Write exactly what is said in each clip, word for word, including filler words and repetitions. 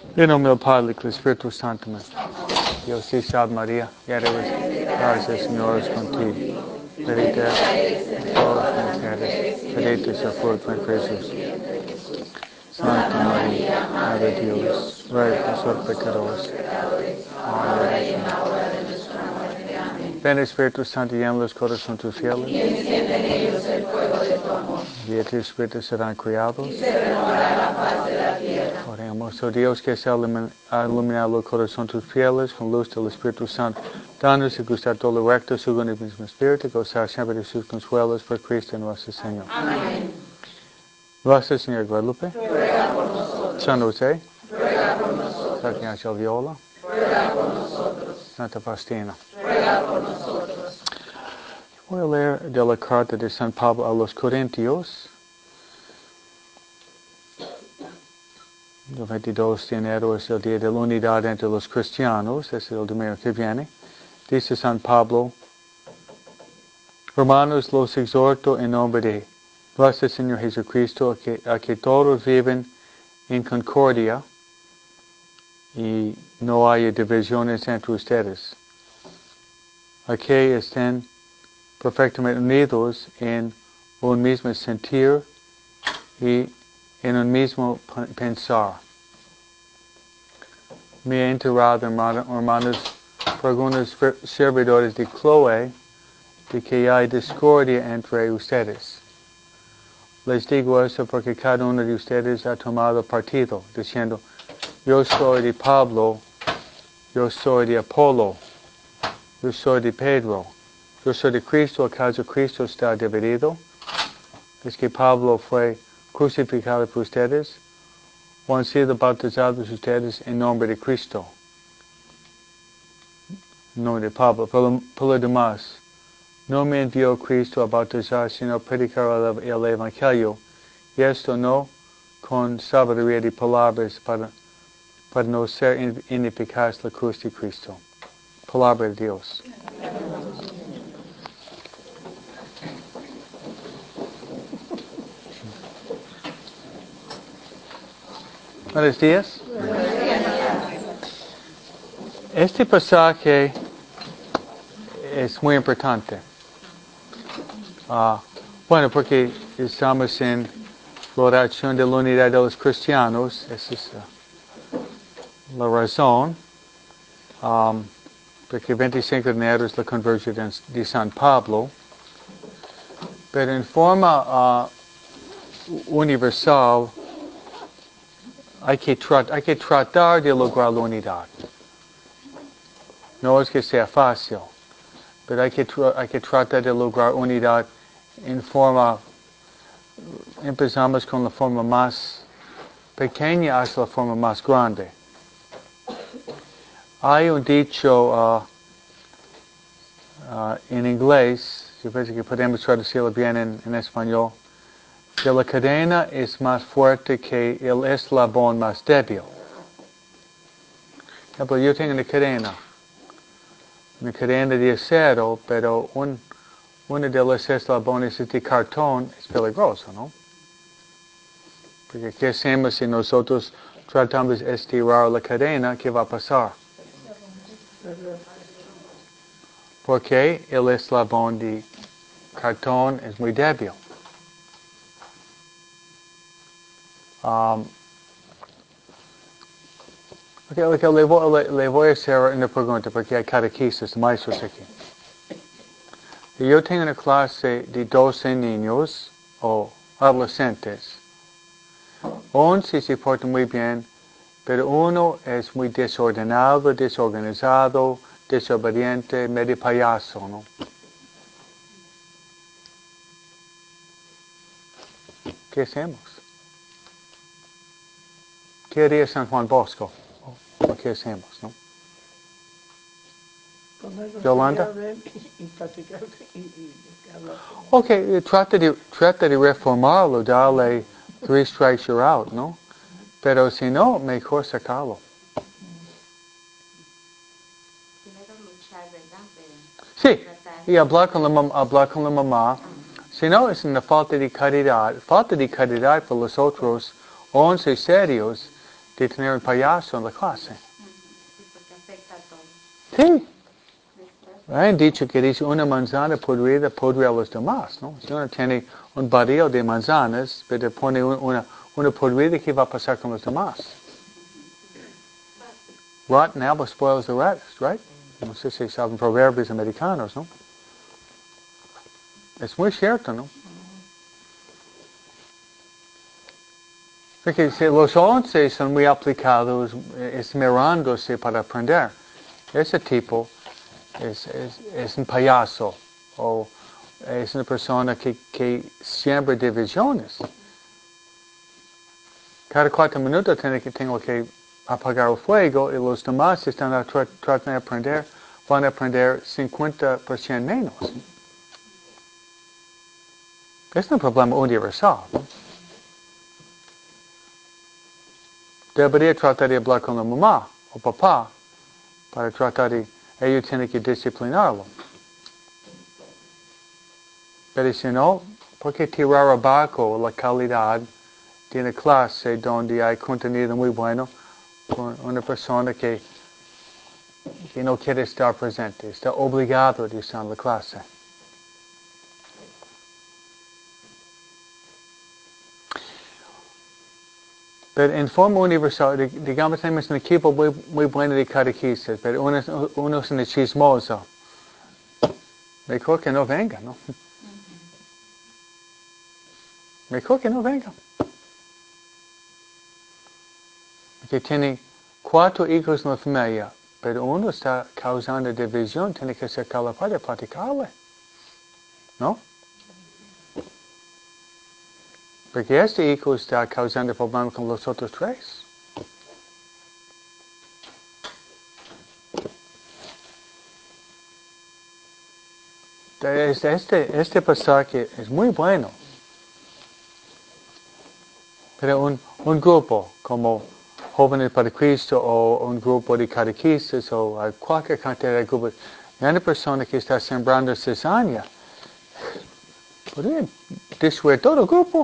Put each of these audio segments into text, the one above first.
En nombre del Padre, del Espíritu Santo. Dios te salve María, llena eres gracia, el Señor es contigo. Bendita eres todas las mujeres, bendito es el fruto de tu vientre Jesús. Santa María, Madre de Dios, ruega por nosotros pecadores, ahora y en la hora de nuestra muerte. Amén. Ven Espíritu Santo, llena los corazones de tus fieles. Y enciende en ellos el fuego de tu amor. Y tus espíritus serán criados. Y se renovará la paz de la tierra. Oremos, oh Dios, que se ha iluminado el corazón de tus fieles con luz del Espíritu Santo. Danos y gustar todo lo recto según el mismo Espíritu, y gozar siempre de sus consuelos por Cristo nuestro Señor. Amén. Nuestra Señora Guadalupe, ruega por nosotros. San José, ruega por nosotros. San Ignacio Viola, ruega por nosotros. Santa Faustina, ruega por nosotros. Voy a leer de la carta de San Pablo a los Corintios, el veintidós de enero es el día de la unidad entre los cristianos, es el domingo que viene. Dice San Pablo: hermanos, los exhorto en nombre de nuestro Señor Jesucristo a que, a que todos viven en concordia y no haya divisiones entre ustedes, a que estén perfectamente unidos en un mismo sentir y en un mismo pensar. Me he enterado, hermanos, por algunos servidores de Chloe, de que hay discordia entre ustedes. Les digo eso porque cada uno de ustedes ha tomado partido, diciendo: yo soy de Pablo, yo soy de Apolo, yo soy de Pedro, yo soy de Cristo. ¿Acaso Cristo está dividido? ¿Es que Pablo fue crucificado por ustedes? ¿O han sido bautizados ustedes en nombre de Cristo? En nombre de Pablo. Por, por lo demás, no me envió Cristo a bautizar, sino a predicar el, el Evangelio, y esto no con sabiduría de palabras para, para no ser ineficaz la cruz de Cristo. Palabra de Dios. Buenos días. Este pasaje es muy importante. Uh, bueno, porque estamos en la oración de la unidad de los cristianos. Esa es uh, la razón. Um, porque el veinticinco de enero es la conversión de, de San Pablo. Pero en forma uh, universal, hay que, trat- hay que tratar de lograr la unidad. No es que sea fácil, pero hay que, tra- hay que tratar de lograr unidad en forma. Empezamos con la forma más pequeña hasta la forma más grande. Hay un dicho uh, uh, en inglés, yo pienso que podemos traducirlo bien en, en español, que la cadena es más fuerte que el eslabón más débil. Por ejemplo, yo tengo una cadena, una cadena de acero, pero un, uno de los eslabones es de cartón, es peligroso, ¿no? Porque ¿qué hacemos si nosotros tratamos de estirar la cadena? ¿Qué va a pasar? Porque el eslabón de cartón es muy débil. Um, okay, okay, le, voy, le, le voy a hacer una pregunta porque hay catequistas, maestros aquí. Yo tengo una clase de doce niños o adolescentes. once se portan muy bien, pero uno es muy desordenado, desorganizado, desobediente, medio payaso, ¿no? ¿Qué hacemos? ¿Qué haría San Juan Bosco? ¿O qué hacemos, no? Yolanda? Ok, trata de, trata de reformarlo, darle three strikes you're out, ¿no? Pero si no, mejor sacarlo. Sí, y hablar con la, mam- hablar con la mamá. Si no, es una falta de caridad. Falta de caridad por los otros once serios de tener un payaso en la clase. Porque afecta a todos. Sí. Han dicho que dice una manzana podrida podría a los demás, ¿no? Si uno tiene un barril de manzanas, pero pone una, una podrida, ¿qué va a pasar con los demás? Rotten apple spoils the rest, right? No sé si saben proverbios americanos, ¿no? Es muy cierto, ¿no? Porque si los once son muy aplicados, esmerándose para aprender. Ese tipo es, es, es un payaso o es una persona que, que siembra divisiones. Cada cuatro minutos tengo que, tengo que apagar el fuego y los demás están tra tratando de aprender, van a aprender cincuenta por ciento menos. Es un problema universal, ¿no? Debería tratar de hablar con la mamá o papá para tratar de, ellos tienen que disciplinarlo. Pero si no, ¿por qué tirar abajo la calidad de una clase donde hay contenido muy bueno con una persona que, que no quiere estar presente, está obligado a estar en la clase? Pero en forma universal, digamos, tenemos un equipo muy, muy bueno de catequistas, pero uno, uno es un chismoso. Mejor que no venga, ¿no? Mejor que no venga. Que tiene cuatro hijos en la familia, pero uno está causando división, tiene que ser capaz de platicarle. ¿No? Porque este hijo está causando problemas con los otros tres. Este, este, este pasaje es muy bueno. Pero un, un grupo como Jóvenes para Cristo o un grupo de catequistas o cualquier cantidad de grupos, y una persona que está sembrando cizaña, podría destruir todo el grupo.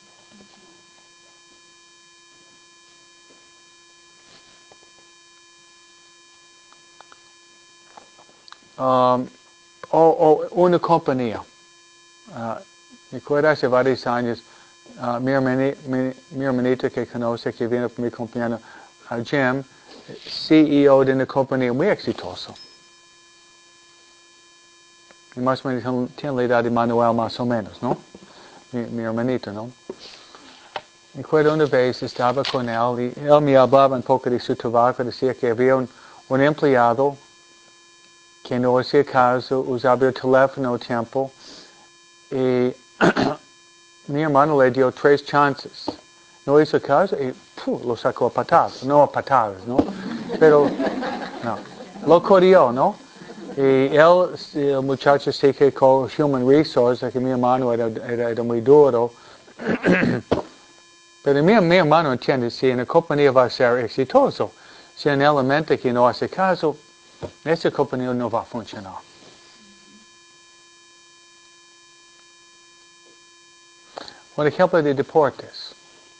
Um, o, o una compañía. Uh, recuerdo hace varios años, uh, mi, hermani, mi, mi hermanito que conoce, que viene por mi compañero, uh, Jim, C E O de una compañía muy exitosa. Y más o menos tiene la edad de Manuel más o menos, ¿no? Mi, mi hermanito, ¿no? Recuerdo una vez estaba con él y él me hablaba un poco de su trabajo, decía que había un, un empleado que no hacía caso, usaba el teléfono a tiempo y mi hermano le dio tres chances. No hizo caso y ¡puf! Lo sacó a patadas. No a patadas, ¿no? Pero, no. Lo corrió, ¿no? Y él, el muchacho se quejó con Human Resources, que mi hermano era, era, era muy duro. Pero mi, mi hermano entiende, si una compañía va a ser exitoso, si hay un elemento que no hace caso, esa compañía no va a funcionar. Un ejemplo de deportes.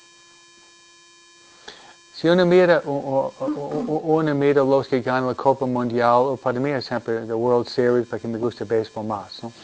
Si uno mira, uno mira los que ganan la Copa Mundial, para mí es siempre la World Series, porque me gusta el béisbol más, ¿no?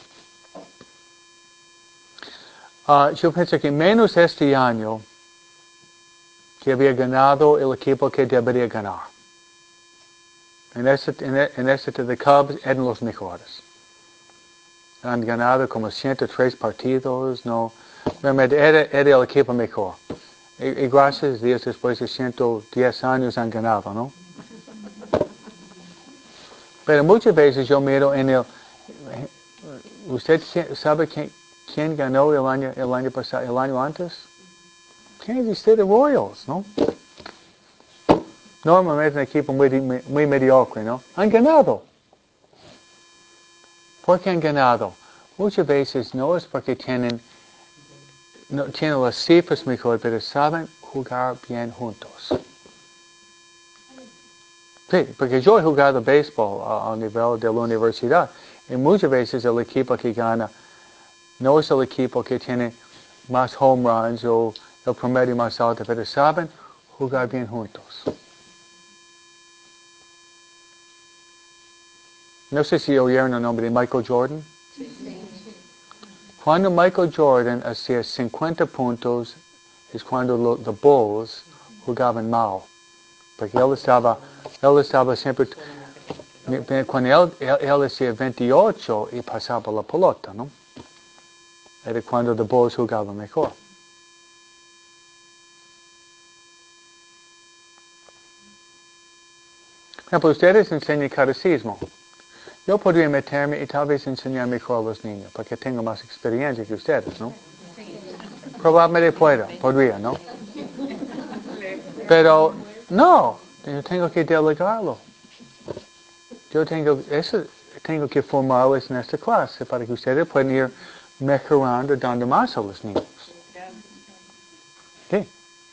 Uh, yo pienso que menos este año que había ganado el equipo que debería ganar. En este, en, en este de Cubs eran los mejores. Han ganado como ciento tres partidos, ¿no? Realmente era, era el equipo mejor. Y, y gracias a Dios después de ciento diez años han ganado, ¿no? Pero muchas veces yo miro en el... ¿Usted sabe quién, quién ganó el año, el año pasado, el año antes? Kansas City Royals, ¿no? Normalmente un equipo muy, muy mediocre, ¿no? Han ganado. ¿Por qué han ganado? Muchas veces no es porque tienen, no, tienen las cifras mejor, pero saben jugar bien juntos. Sí, porque yo he jugado béisbol a, a nivel de la universidad y muchas veces el equipo que gana no es el equipo que tiene más home runs o el promedio más alto, pero saben jugar bien juntos. No sé si oyeron el nombre de Michael Jordan. Sí, sí. Cuando Michael Jordan hacía cincuenta puntos es cuando los Bulls jugaban mal. Porque él estaba, él estaba siempre, cuando él, él, él hacía veintiocho y pasaba la pelota, ¿no? Era cuando los Bulls jugaban mejor. Por ejemplo, ustedes enseñan catecismo. Yo podría meterme y tal vez enseñar mejor a los niños, porque tengo más experiencia que ustedes, ¿no? Probablemente puedo, podría, ¿no? Pero no, yo tengo que delegarlo. Yo tengo, eso, tengo que formarles en esta clase para que ustedes puedan ir mejorando, dando más a los niños. Sí.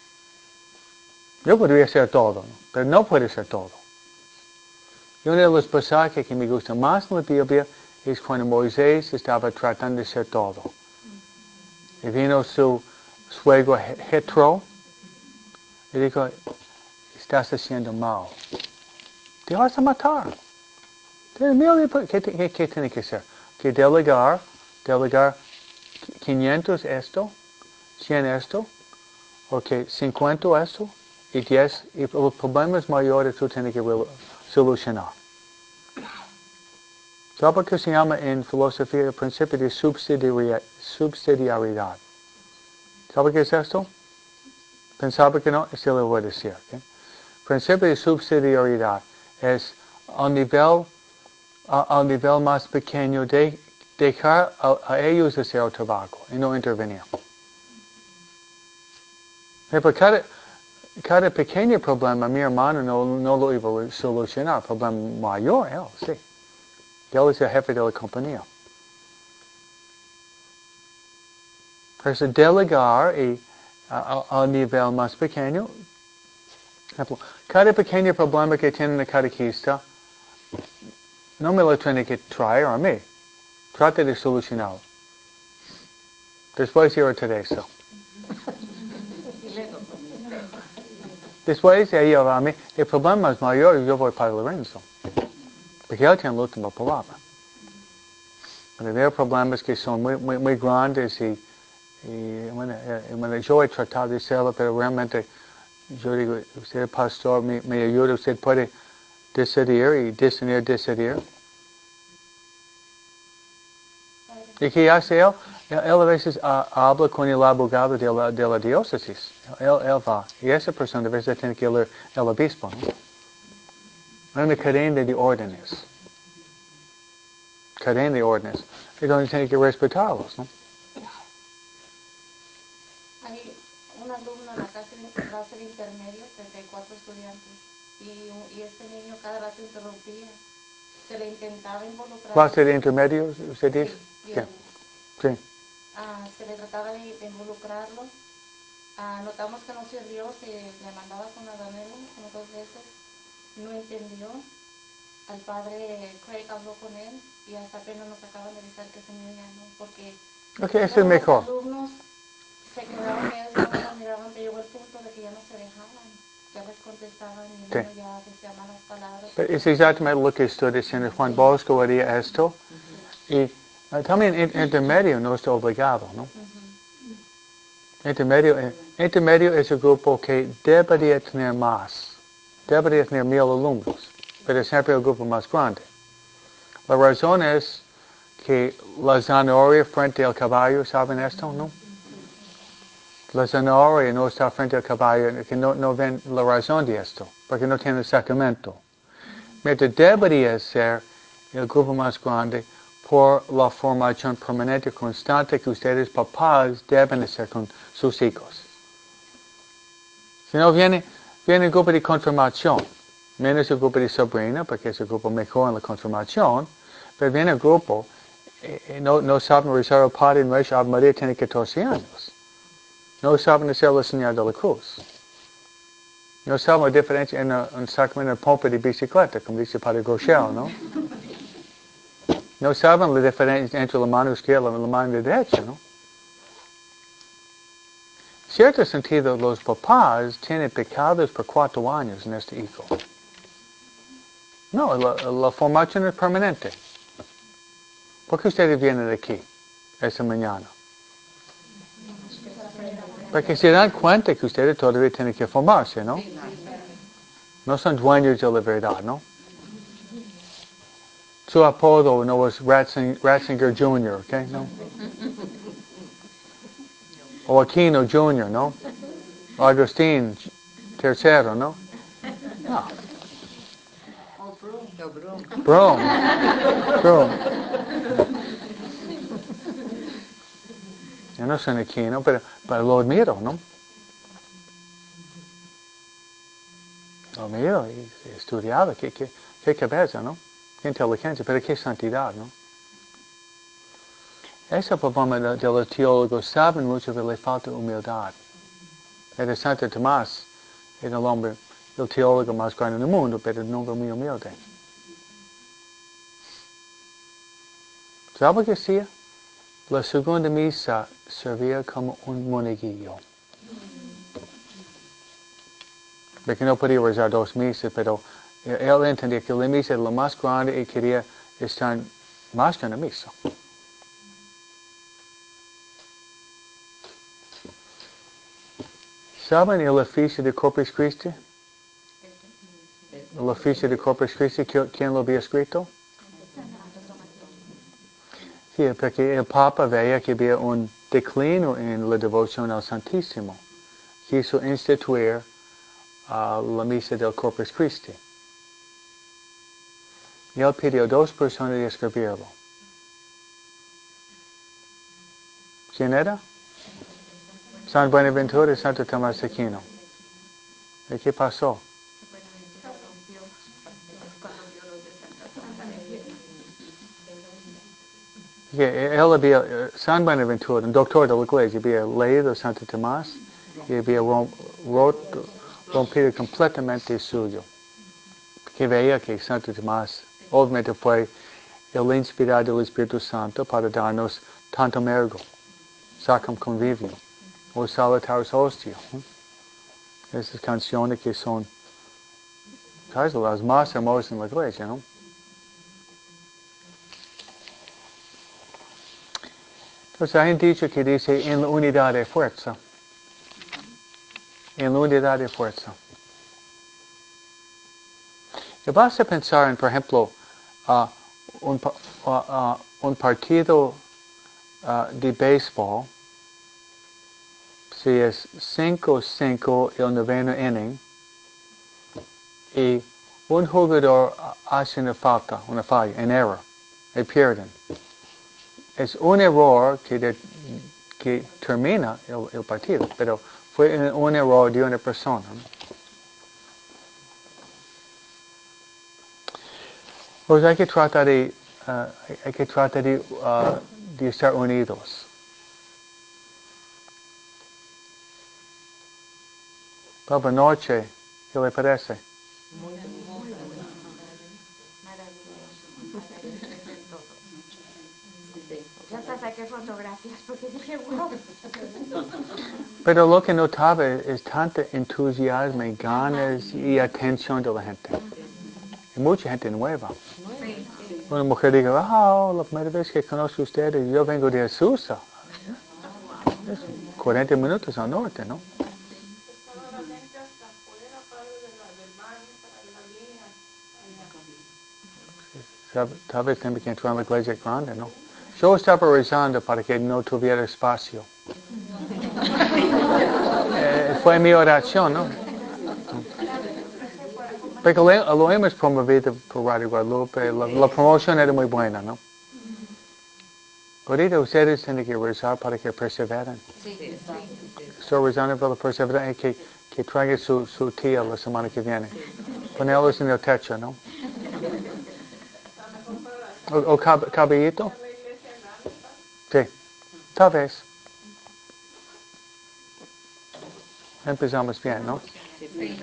Yo podría hacer todo, ¿no? Pero no puedo hacer todo. Y uno de los pasajes que me gusta más en la Biblia es cuando Moisés estaba tratando de hacer todo. Y vino su suegro Jetro y dijo, estás haciendo mal. Te vas a matar. ¿Qué, qué, qué tiene que hacer? Que delegar, delegar quinientos esto, cien esto, o que cincuenta esto, y diez, y los problemas mayores tú tienes que solucionar. ¿Sabes lo que se llama en filosofía el principio de subsidiariedad? ¿Sabes qué es esto? Pensaba que no, se lo voy a decir. ¿Okay? Principio de subsidiariedad es al nivel, a, al nivel más pequeño de dejar a, a ellos hacer el trabajo y no intervenir. Pero cada, cada pequeño problema mi hermano no, no lo iba a solucionar. Problema mayor, él, sí. Él es el jefe de la compañía. Por eso delegar y al nivel más pequeño. Cada pequeño problema que tiene el catequista, no me lo tiene que traer a mí. Trate de solucionarlo. Después ir a Teresa. Después de ir a mí, el problema es mayor, yo voy para Lorenzo. Porque él tiene la última palabra. Pero veo problemas que son muy, muy, muy grandes y, y bueno, eh, bueno, yo he tratado de hacerlo, pero realmente yo digo, usted pastor, me, me ayuda, usted puede decidir y decidir, decidir. ¿Y qué hace él? Él, él a veces uh, habla con el abogado de la, de la diócesis. Él, él va. Y esa persona a veces tiene que ir el obispo, ¿no? Hay una cadena de órdenes. Cadena de órdenes. Y donde tiene que respetarlos, ¿no? Hay un alumno en la clase, clase de intermedio, treinta y cuatro estudiantes, y, y este niño cada rato interrumpía. Se le intentaba involucrar. ¿Clase de intermedio, usted dice? Sí, ¿Qué? Sí. Ah, se le trataba de, de involucrarlo. Ah, notamos que no sirvió, se le mandaba con la Danela como dos veces. No entendió. Al padre Craig habló con él y hasta apenas nos acaban de avisar que ese niño ya no, porque Okay, eso es todos mejor. los alumnos se quedaban, ellos nada más miraban, que llegó el punto de que ya no se dejaban, ya les contestaban y el Sí. niño ya decía malas palabras. Pero es exactamente lo que estoy diciendo. Juan Bosco haría esto. Y uh, también en intermedio no está obligado, ¿no? Uh-huh. Intermedio, eh, intermedio es el grupo que debería tener más. Debería tener mil alumnos. Pero siempre el grupo más grande. La razón es que la zanahoria frente al caballo, ¿saben esto, no? La zanahoria no está frente al caballo, que no, no ven la razón de esto, porque no tiene sacramento. Mientras debería ser el grupo más grande por la formación permanente constante que ustedes papás deben hacer con sus hijos. Si no, viene, viene el grupo de confirmación, menos el grupo de sobrina, porque es el grupo mejor en la confirmación, pero viene el grupo, eh, no, no saben rezar al Padre Nuestro, Ave María tiene catorce años. No saben hacer la señal de la cruz. No saben la diferencia en un sacramento de pompa de bicicleta, como dice el Padre Groeschel, ¿no? No saben la diferencia entre la mano izquierda y la mano derecha, ¿no? cierto sentido, los papás tienen pecados por cuatro años en este hijo. No, la, la formación es permanente. ¿Por qué ustedes vienen aquí esta mañana? Porque se dan cuenta que ustedes todavía tienen que formarse, ¿no? No son dueños de la verdad, ¿no? Su apodo no es Ratzinger, Ratzinger junior, ¿ok? ¿No? O Aquino junior, ¿no? O Agustín tercero, ¿no? No. O Broom. O Broom. Broom. Broom. Yo no soy Aquino, pero, pero lo admiro, ¿no? Lo admiro, he estudiado, qué, qué, qué cabeza, ¿no? Qué inteligencia, pero qué santidad, ¿no? Ese problema de, de los teólogos saben mucho, pero le falta humildad. El Santo Tomás era el hombre, el teólogo más grande del mundo, pero un hombre muy humilde. ¿Sabe lo que hacía? La segunda misa servía como un monaguillo. Porque no podía rezar dos misas, pero él entendía que la misa era la más grande y quería estar más que en la misa. ¿Saben el oficio de Corpus Christi? El oficio de Corpus Christi, ¿quién lo había escrito? Sí, porque el Papa veía que había un declino en la devoción al Santísimo. Quiso instituir uh, la misa del Corpus Christi. Y él pidió a dos personas de escribirlo. ¿Quién era? San Buenaventura y Santo Tomás de Aquino. ¿Y qué pasó? Que él había, San Buenaventura, un doctor de la iglesia, había leído Santo Tomás y había roto, rompido completamente el suyo. Que veía que Santo Tomás obviamente fue el inspirado del Espíritu Santo para darnos tanto mergo, sacrum convivio, o salutaris hostia. Esas canciones que son casi las más hermosas en la iglesia, ¿no? Entonces hay un dicho que dice, en la unidad de fuerza. En la unidad de fuerza. Y vas a pensar en, por ejemplo, uh, un, uh, uh, un partido uh, de béisbol, si es cinco cinco el noveno inning, y un jugador hace una falta, una falla, un error, y pierden. Es un error que, de, que termina el, el partido, pero fue un, un error de una persona. Pues hay que tratar de, uh, hay que tratar de, uh, de estar unidos. Papa Noche, ¿qué le parece? Muy, muy bueno. Ya hasta saqué fotografías porque dije, wow. Pero lo que notaba es tanto entusiasmo, ganas y atención de la gente. Y mucha gente nueva. Sí, sí. Una mujer dice, oh, la primera vez que conozco a ustedes, yo vengo de Azusa. Es cuarenta minutos al norte, ¿no? Estaba la gente hasta afuera, padre de la, del baño, para la línea. Tal vez tenga que entrar en la iglesia grande, ¿no? Yo estaba rezando para que no tuviera espacio. eh, fue mi oración, ¿no? Porque lo, lo hemos promovido por Radio Guadalupe, la, la promoción era muy buena, ¿no? Ahorita ustedes tienen que rezar para que perseveren. Sí, sí, sí. Estoy rezando para perseverar y que, que traiga su, su tía la semana que viene. Ponerlos en el techo, ¿no? O, o cab, cabellito. Sí, tal vez. Empezamos bien, ¿no? Sí.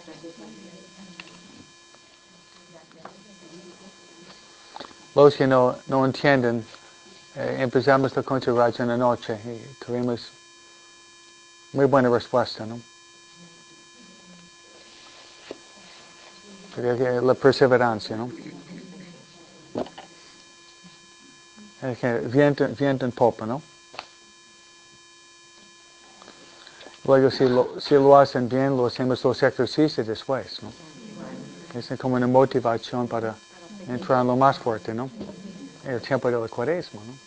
Los que no, no entienden, eh, empezamos la consagración anoche y tuvimos Muy buena respuesta, ¿no? La perseverancia, ¿no? Es que viento, viento en popa, ¿no? Luego si lo, si lo hacen bien, lo hacemos los ejercicios después, ¿no? Es como una motivación para entrar en lo más fuerte, ¿no? El tiempo de la cuaresma, ¿no?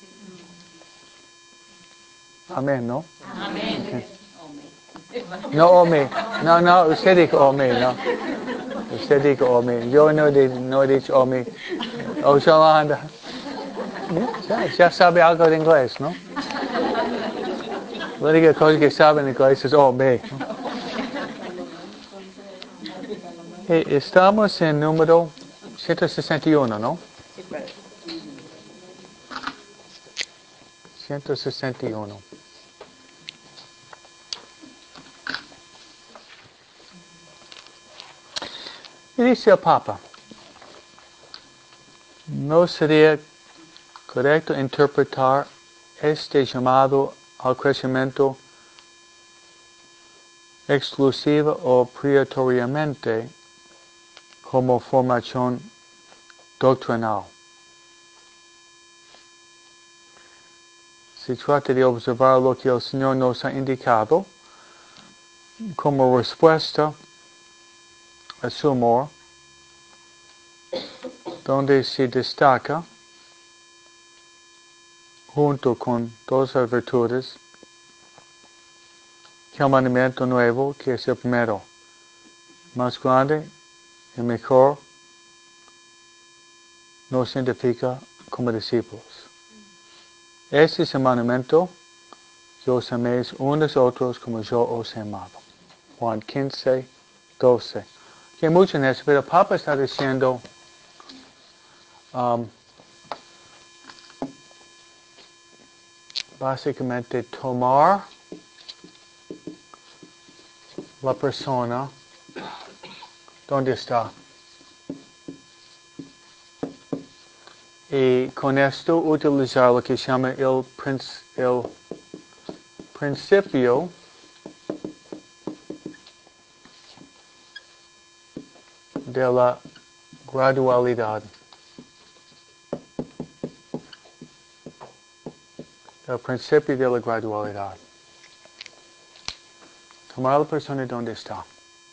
Amén, ¿no? Amén. Okay. No, Omi. No, no, usted dijo Omi, no. Usted dijo Omi. Yo no, di, no he dicho Omi. O Yolanda. Ya, ya sabe algo de inglés, ¿no? La única cosa que sabe en inglés es Omi, ¿no? Hey, estamos en número ciento sesenta y uno, ¿no? ciento sesenta y uno. Y dice el Papa, no sería correcto interpretar este llamado al crecimiento exclusiva o prioritariamente como formación doctrinal. Se trata de observar lo que el Señor nos ha indicado como respuesta a su amor, donde se destaca, junto con todas las virtudes, que el mandamiento nuevo, que es el primero, más grande y mejor, nos identifica como discípulos. Este es el mandamiento, que os améis unos a otros como yo os he amado. Juan quince, doce. Que mucho en eso, pero el Papa está diciendo, um, básicamente tomar la persona donde está. Y con esto utilizar lo que se llama el, princ- el principio de la gradualidad. El principio de la gradualidad. Tomar a la persona donde está.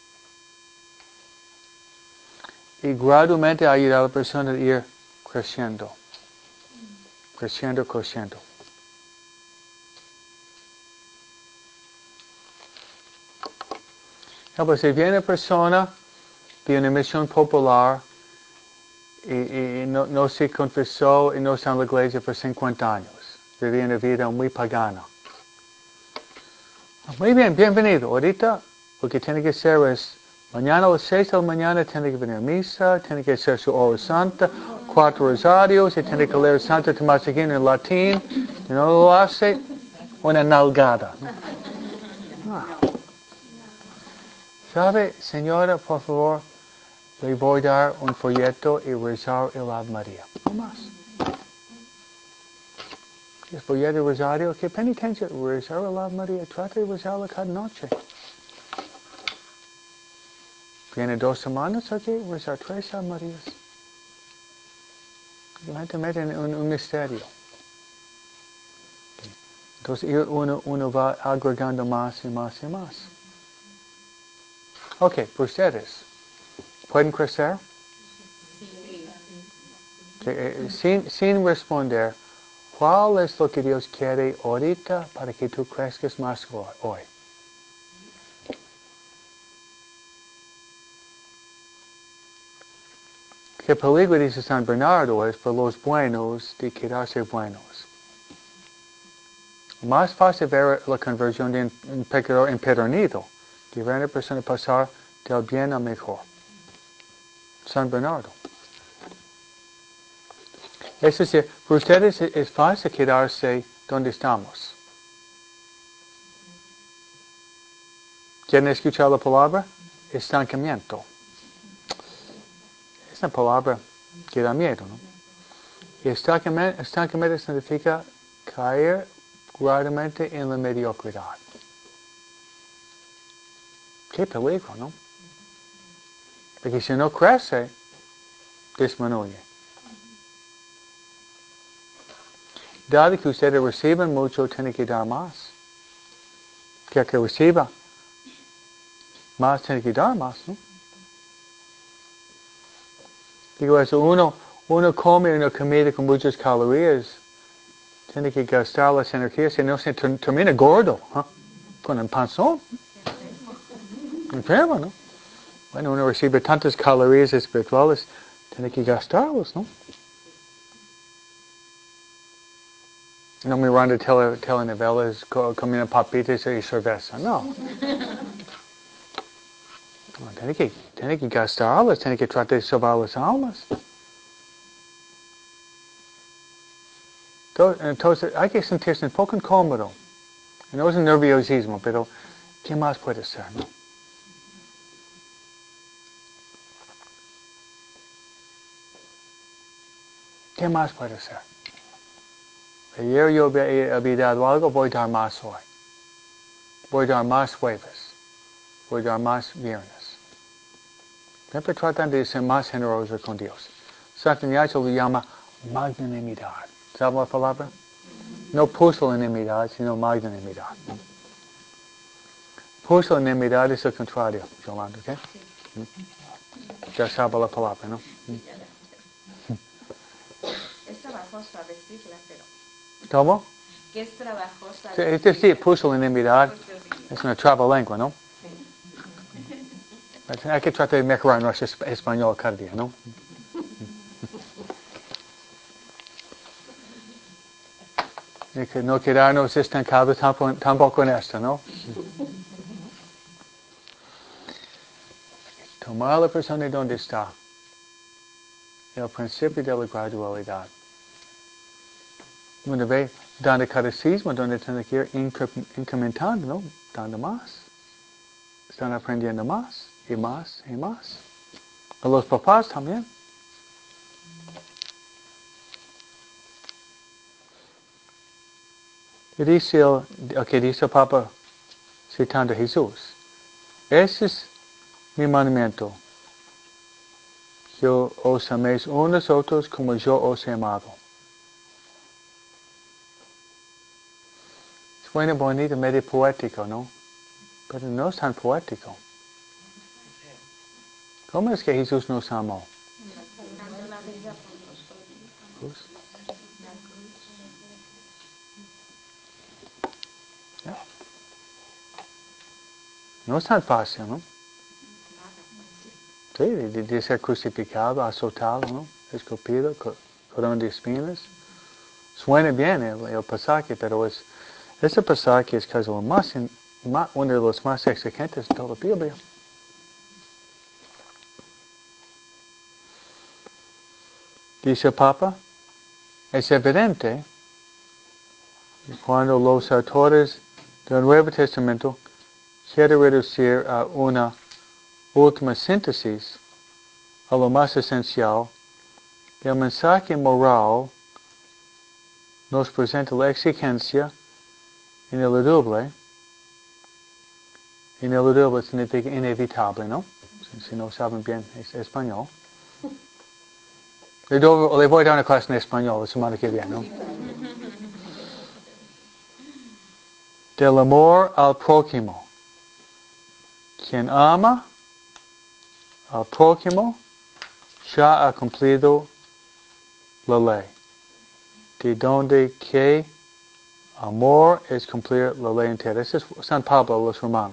Y gradualmente ayudar a la persona a ir creciendo. Creciendo, creciendo. Pues si viene una persona de una misión popular y, y no, no se confesó y no está en la iglesia por cincuenta años, vivía una vida muy pagana. Muy bien, bienvenido. Ahorita lo que tiene que hacer es, mañana a las seis de la mañana tiene que venir a misa, tiene que hacer su hora santa, cuatro rosarios, y tiene que leer Santo Tomás de Aquino en latín, y no lo hace, una nalgada. Ah. ¿Sabe, señora, por favor, le voy a dar un folleto y rezar el Ave María? No más. El folleto y rosario, ¿qué penitencia? Rezar el Ave María, trata de rezarla cada noche. Viene dos semanas, ok, rezar tres Ave Marías. La gente mete en un, un misterio. Entonces uno, uno va agregando más y más y más. Ok, ustedes, ¿pueden crecer? Okay, eh, sin, sin responder, ¿cuál es lo que Dios quiere ahorita para que tú crezcas más hoy? ¿Qué peligro dice San Bernardo es para los buenos de quedarse buenos? Más fácil ver la conversión de un pecador empedernido que ver a una persona pasar del bien al mejor. San Bernardo. Es decir, para ustedes es fácil quedarse donde estamos. ¿Quieren escuchar la palabra? Estancamiento. Es una palabra que da miedo, ¿no? Y estancamiento, estancamiento significa caer gradualmente en la mediocridad. qué peligro, ¿no? Porque si no crece, disminuye. Dado que ustedes reciben mucho, tienen que dar más. Que que reciba más, tiene que dar más, ¿no? Digo eso, uno, uno come una comida con muchas calorías, tiene que gastar las energías y no se ter- termina gordo, ¿eh? Con el panzón. Enfermo, ¿no? Bueno, uno recibe tantas calorías espirituales, tiene que gastarlos, ¿no? No mirando tele, telenovelas, co- comiendo papitas y cerveza, no. No, tiene que, tiene que gastarlas, tiene que tratar de salvar las almas. Entonces, hay que sentirse un poco incómodo. No es un nerviosismo, pero ¿qué más puede ser, no? ¿Qué más puede ser? Ayer yo había dado algo, voy a dar más hoy. Voy a dar más jueves. Voy a dar más viernes. Siempre tratan de ser más generoso con Dios. Santo Ignacio lo llama magnanimidad. ¿Sabe la palabra? No pusilanimidad, sino magnanimidad. Pusilanimidad es el contrario, Yolanda, ¿ok? Ya sabe la palabra, ¿no? Es trabajosa decirla, pero... ¿Cómo? Que es trabajosa Sí, es decirla. decir, pusilanimidad es una trabalengua, ¿no? Hay que tratar de mejorar nuestro español cada día, ¿no? Y que no quedarnos estancados tampoco, tampoco en esto, ¿no? Tomar a la persona donde está. El principio de la gradualidad. Una vez dando catecismo, donde tiene que ir incrementando, ¿no? Dando más. Están aprendiendo más, y más, y más. A los papás también. Y dice el, okay, dice el Papa, citando a Jesús, ese es mi mandamiento. Yo os améis unos a otros como yo os he amado. Suena bonito, medio poético, ¿no? Pero no es tan poético. ¿Cómo es que Jesús nos amó? Dando la vida por nosotros. Pues, La cruz. yeah. No es tan fácil, ¿no? Sí, de, de ser crucificado, azotado, ¿no? Escupido, corona de espinas. Suena bien el, el pasaje, pero es, ese pasaje es casi lo más, más, uno de los más exigentes de toda la Biblia. Dice el Papa, es evidente cuando los autores del Nuevo Testamento quieren reducir a una última síntesis a lo más esencial, el mensaje moral nos presenta la exigencia ineludible. Ineludible significa inevitable, ¿no? Si, si no saben bien es español. Le, do, le voy a dar una clase en español la semana que viene, ¿no? Del amor al prójimo. Quien ama al prójimo ya ha cumplido la ley. De donde que amor es cumplir la ley entera. Ese es San Pablo a los Romanos.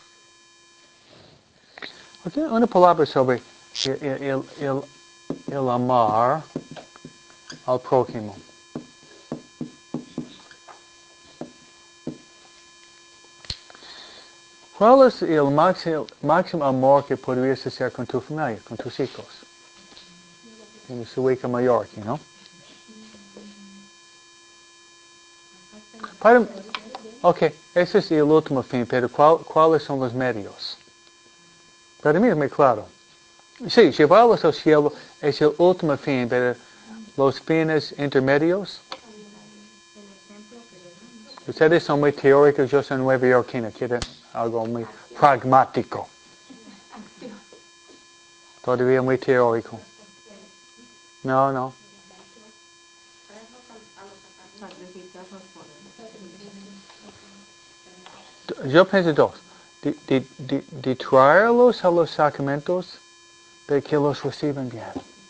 Okay, una palabra sobre el, el, el, el amar al prójimo. ¿Cuál es el máximo, máximo amor que podrías hacer con tu familia, con tus hijos? En su hija mayor aquí, ¿no? Para, ok, ese es el último fin, pero ¿cuál, ¿cuáles son los medios? Para mí es muy claro. Sí, llevarlos al cielo es el último fin, pero los fines intermedios. Ustedes son muy teóricos, yo soy nueve yorkina, quieren algo muy pragmático. Todavía muy teórico. No, no. Yo pienso dos. De, de, de, de traerlos a los sacramentos, de que los reciban bien.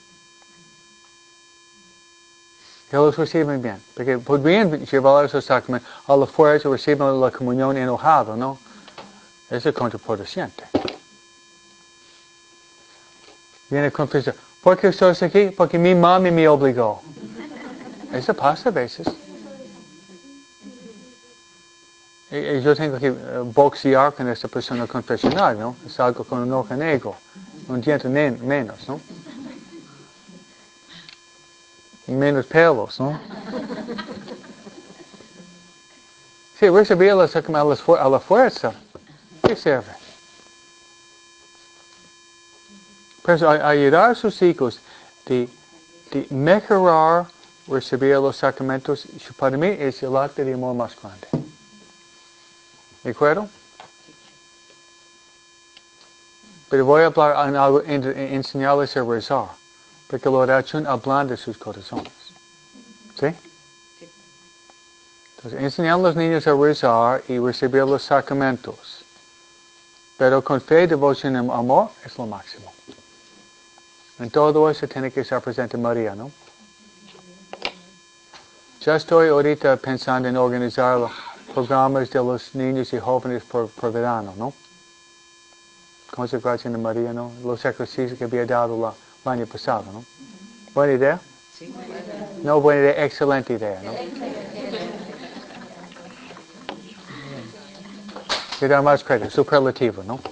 Que los reciban bien. Porque podrían llevar esos sacramentos a la fuerza, reciban la comunión enojado, ¿no? Eso es contraproducente. Viene a confesar, ¿por qué estás aquí? Porque mi mami me obligó. Eso pasa a veces. Y, y yo tengo que uh, boxear con esta persona confesional, ¿no? Es algo con un ojo negro, un diente menos, ¿no? Y menos pelos, ¿no? Sí, recibir los sacramentos a la fuerza, ¿qué sirve? Pues ayudar a sus hijos de, de mejorar, recibir los sacramentos, para mí es el acto de amor más grande. ¿De acuerdo? Pero voy a hablar en algo, en, en enseñarles a rezar, porque la oración ablanda sus corazones. ¿Sí? Entonces, enseñar a los niños a rezar y recibir los sacramentos. Pero con fe, devoción y amor es lo máximo. En todo eso tiene que estar presente María, ¿no? Ya estoy ahorita pensando en organizar programas de los niños y jóvenes por, por verano, ¿no? Consagración de María, ¿no? Los ejercicios que había dado la, el año pasado, ¿no? ¿Buena idea? Sí. No, buena idea, excelente idea, ¿no? Que da más crédito, superlativo, ¿no?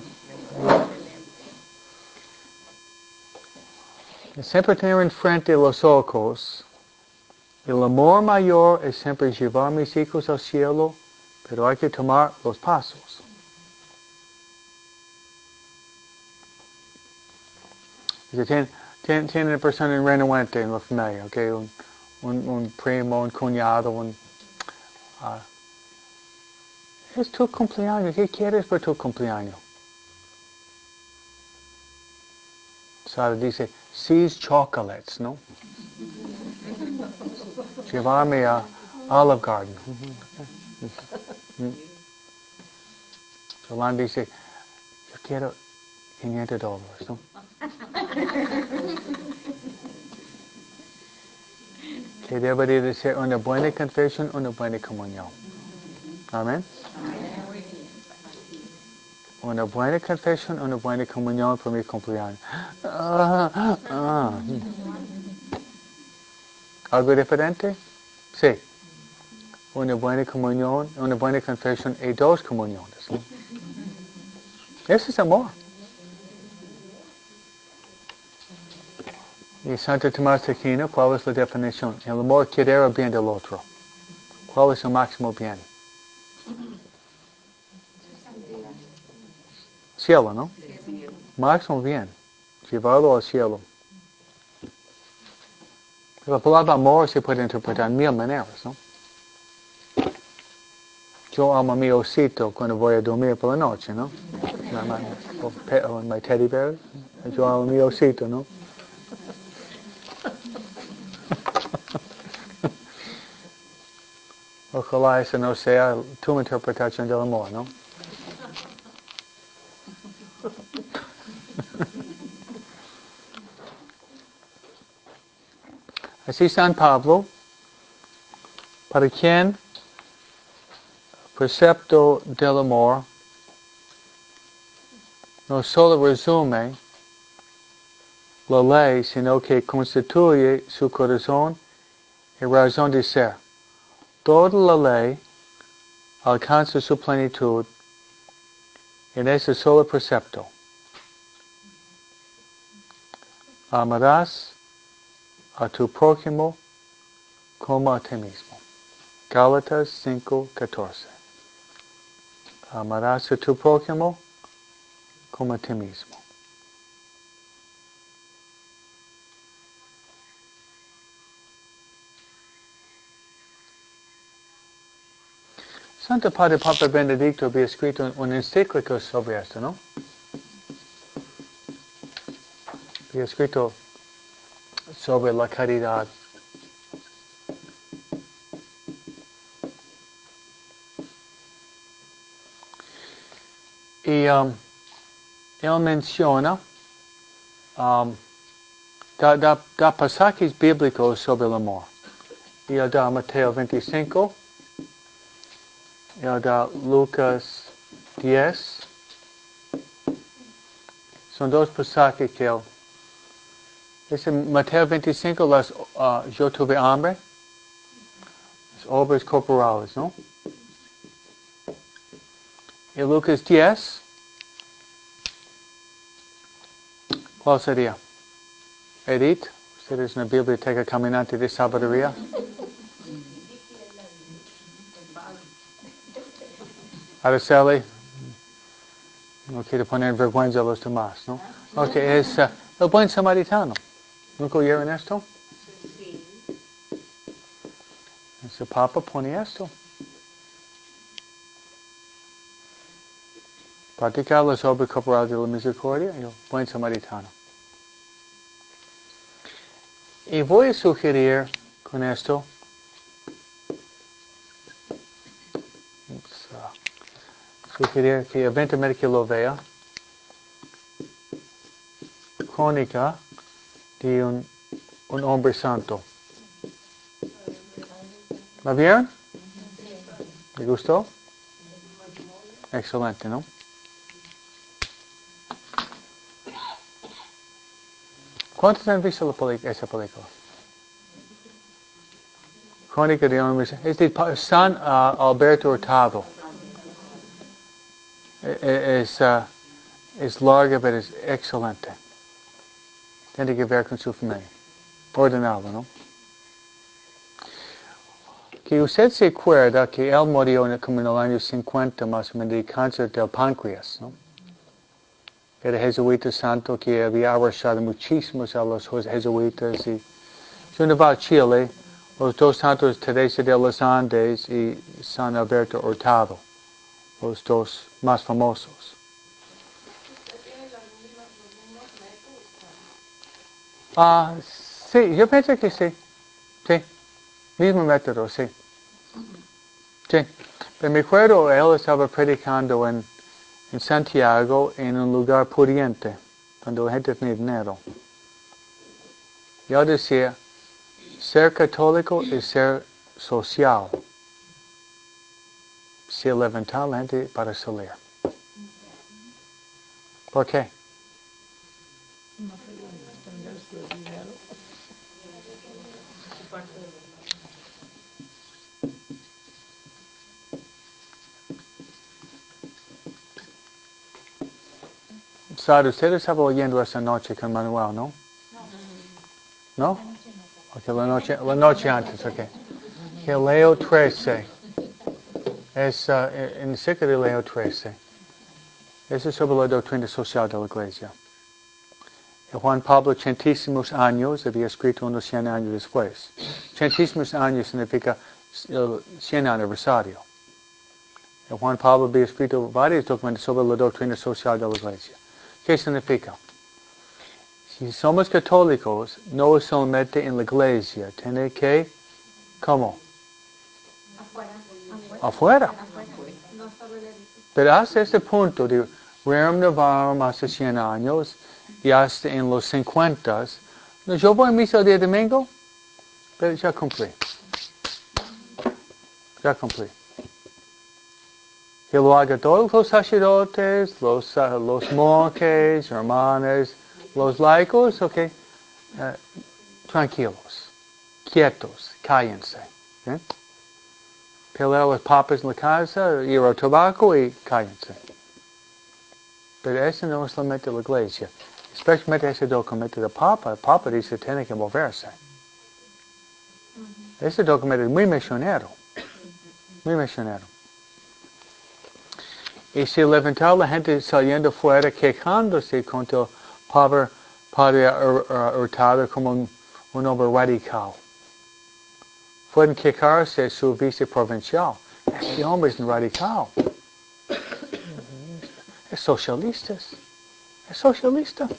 Siempre tener enfrente los ojos. El amor mayor es siempre llevar a mis hijos al cielo, pero hay que tomar los pasos. Tiene, tiene, tiene una persona en renuente en la familia, okay? un, un, un primo, un cuñado, un... Uh, es tu cumpleaños, ¿qué quieres por tu cumpleaños? Sara dice, seis chocolates, ¿no? Llevarme a Olive Garden. Yolanda dice, yo quiero quinientos dólares, ¿no? Que debería de ser una buena confesión, una buena comunión. Amén. Una buena confesión, una buena comunión por mi cumpleaños. Ah, ah. ¿Algo diferente? Sí. Una buena comunión, una buena confesión y dos comuniones, ¿no? Eso es amor. Y Santo Tomás de Aquino, ¿cuál es la definición? El amor quiere el bien del otro. ¿Cuál es el máximo bien? Cielo, ¿no? Máximo bien. Llevarlo al cielo. La palabra amor se puede interpretar de mil maneras, ¿no? Yo amo a mi osito cuando voy a dormir por la noche, ¿no? O mi teddy bear. Yo amo a mi osito, ¿no? Ojalá esa no sea tu interpretación del amor, ¿no? Así San Pablo, para quien precepto del amor no solo resume la ley, sino que constituye su corazón y razón de ser. Toda la ley alcanza su plenitud en ese solo precepto. Amarás a tu prójimo como a ti mismo. Gálatas cinco catorce. Amarás a tu prójimo como a ti mismo. Santo Padre Papa Benedicto había escrito un, un encíclico sobre esto, ¿no? Había escrito sobre la caridad. Y um, él menciona, um, da, da, da pasajes bíblicos sobre el amor. Y él da Mateo veinticinco, él da Lucas diez. Son dos pasajes que él... Es en Mateo veinticinco, las, uh, yo tuve hambre, las obras corporales, ¿no? Y Lucas diez, ¿cuál sería? Edith, usted es una biblioteca caminante de sabiduría. Araceli, no quiere poner vergüenza a los demás, ¿no? Ok, es uh, el buen samaritano. ¿Nunca oyeron esto? Sí. Ese Papa pone esto. Practicar las obras corporales de la misericordia y el buen samaritano. Y voy a sugerir con esto, ups, uh, sugerir que eventualmente que lo vea, crónica de un, un hombre santo. ¿La vieron? ¿Le gustó? Excelente, ¿no? ¿Cuántos han visto la peli- esa película? Crónica de un hombre santo. Es de Pa- San uh, Alberto Hurtado. E- e- Es, uh, es larga, pero es excelente. Tiene que ver con su familia. Ordenado, ¿no? Que usted se acuerda que él murió en, como en el año cincuenta más o menos de cáncer del páncreas, ¿no? Era jesuita santo que había arrasado muchísimos a los jesuitas. Y si uno va a Chile, los dos santos, Teresa de los Andes y San Alberto Hurtado, los dos más famosos. Usted tiene los mismos, los mismos métodos. Ah, sí, yo pienso que sí. Sí, mismo método, sí. Sí, pero me acuerdo, él estaba predicando en, en Santiago, en un lugar pudiente, donde la gente tenía dinero. Y él decía, ser católico es ser social. Se levanta la gente para salir. ¿Por qué? No querían desprenderse del dinero. Sara, usted estaba oyendo esta noche con Manuel, ¿no? ¿No? Ok, la noche, la noche antes, ok. Que Leo trece. Es uh, en cerca de Leo trece. Eso es sobre la doctrina social de la Iglesia. Y Juan Pablo, centísimos años, había escrito unos cien años después. Centísimos años significa el cien aniversario. Y Juan Pablo había escrito varios documentos sobre la doctrina social de la Iglesia. ¿Qué significa? Si somos católicos, no solamente en la Iglesia, tiene que, ¿cómo? Afuera. Afuera. No solo el edito. Pero hasta este punto de Rerum Novarum hace cien años y hasta en los cincuenta, no, yo voy a misa el día domingo, pero ya cumplí. Ya cumplí. Que lo hagan todos los sacerdotes, los, uh, los monjes, hermanos, los laicos, ok, uh, tranquilos, quietos, cállense. ¿eh? Pelear a los papas en la casa, ir al tabaco y cállense. Pero eso no es solamente la iglesia. Especialmente ese documento del Papa. El Papa dice que tiene que moverse. Ese documento es muy misionero. Muy misionero. Y si levantaba la gente saliendo fuera quejándose contra el padre, padre Hurtado como un, un hombre radical. Pueden quejarse su viceprovincial. este hombre es un radical. Es socialista. Es socialista.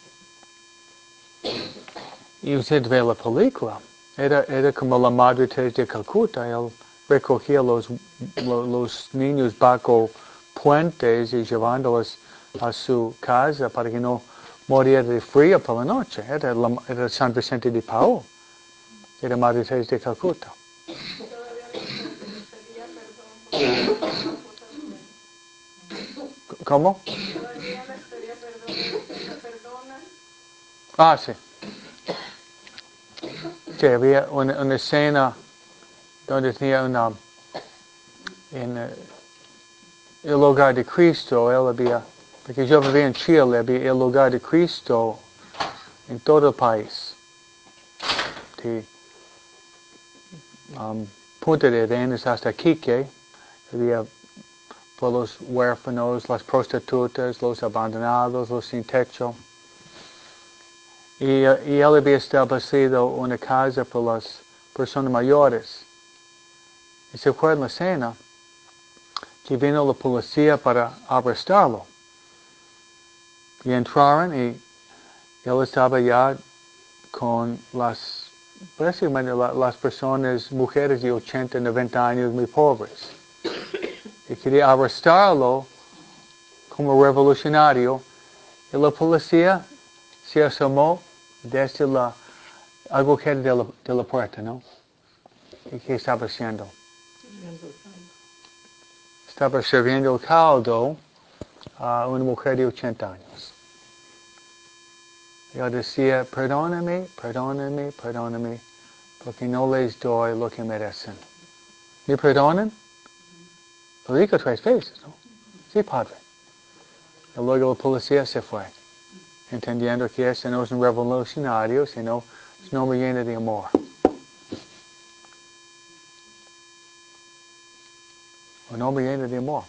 Y usted ve la película. Era, era como la Madre Teresa de Calcuta. Él recogía los, los, los niños bajo puentes y llevándolos a su casa para que no muriera de frío por la noche. Era, la, era San Vicente de Paúl. Era Madre Teresa de Calcuta. ¿Cómo? Todavía les pedía perdón y dice, ¿me perdonan? Ah, sí. Sí, había una, una escena donde tenía una... En uh, el hogar de Cristo, él había... Porque yo vivía en Chile, había el hogar de Cristo en todo el país. De um, Punta de Arenas hasta Quique, había por los huérfanos, las prostitutas, los abandonados, los sin techo. Y, uh, y él había establecido una casa para las personas mayores. Y se acuerda la escena que vino la policía para arrestarlo. Y entraron y él estaba ya con las, básicamente las personas, mujeres de ochenta, noventa años muy pobres. Y quería arrestarlo como revolucionario. Y la policía se asomó desde la agujero de la, de la puerta, ¿no? ¿Y qué estaba haciendo? Estaba sirviendo el caldo a una mujer de ochenta años. Yo decía, perdóname, perdóname, perdóname, porque no les doy lo que merecen. ¿Me perdonan? Lo digo tres veces, ¿no? Sí, padre. Y luego la policía se fue, entendiendo que ese no es un revolucionario, sino es un hombre lleno de amor. Un hombre lleno de amor.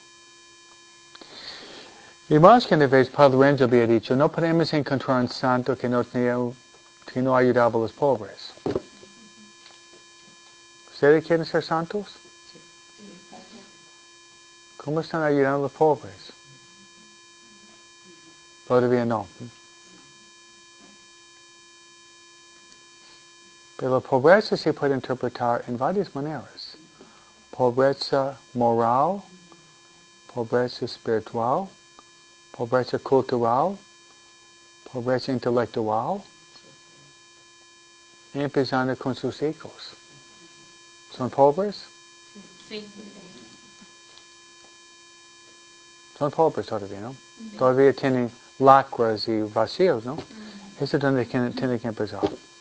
Y más que una vez, Padre Renzo había dicho, no podemos encontrar un santo que no, tenía, que no ayudaba a los pobres. ¿Ustedes quieren ser santos? ¿Cómo están ayudando a los pobres? Todavía no. Pero la pobreza se puede interpretar en varias maneras. Pobreza moral, pobreza espiritual, pobreza cultural, pobreza intelectual, empezando con sus hijos. ¿Son pobres? Sí. Son pobres todavía, ¿no? Todavía tienen lacras y vacíos, ¿no? Eso es donde tiene que empezar.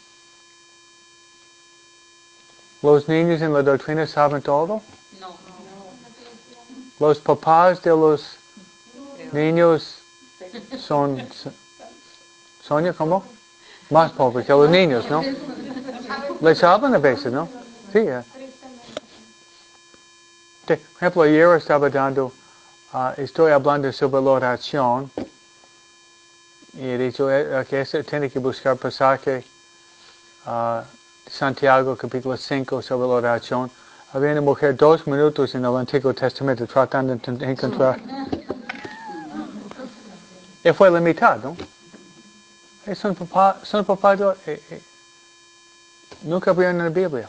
¿Los niños en la doctrina saben todo? No. ¿Los papás de los niños son, Sonia, cómo? Más pobres que los niños, ¿no? Les hablan a veces, ¿no? Sí. Eh. Por ejemplo, ayer estaba dando, uh, estoy hablando sobre la oración y he dicho eh, que eso tiene que buscar pasaje uh, de Santiago capítulo cinco sobre la oración. Había una mujer dos minutos en el Antiguo Testamento tratando de encontrar. Y fue la mitad, ¿no? Y son papá, son papá, eh, eh, nunca vieron la Biblia.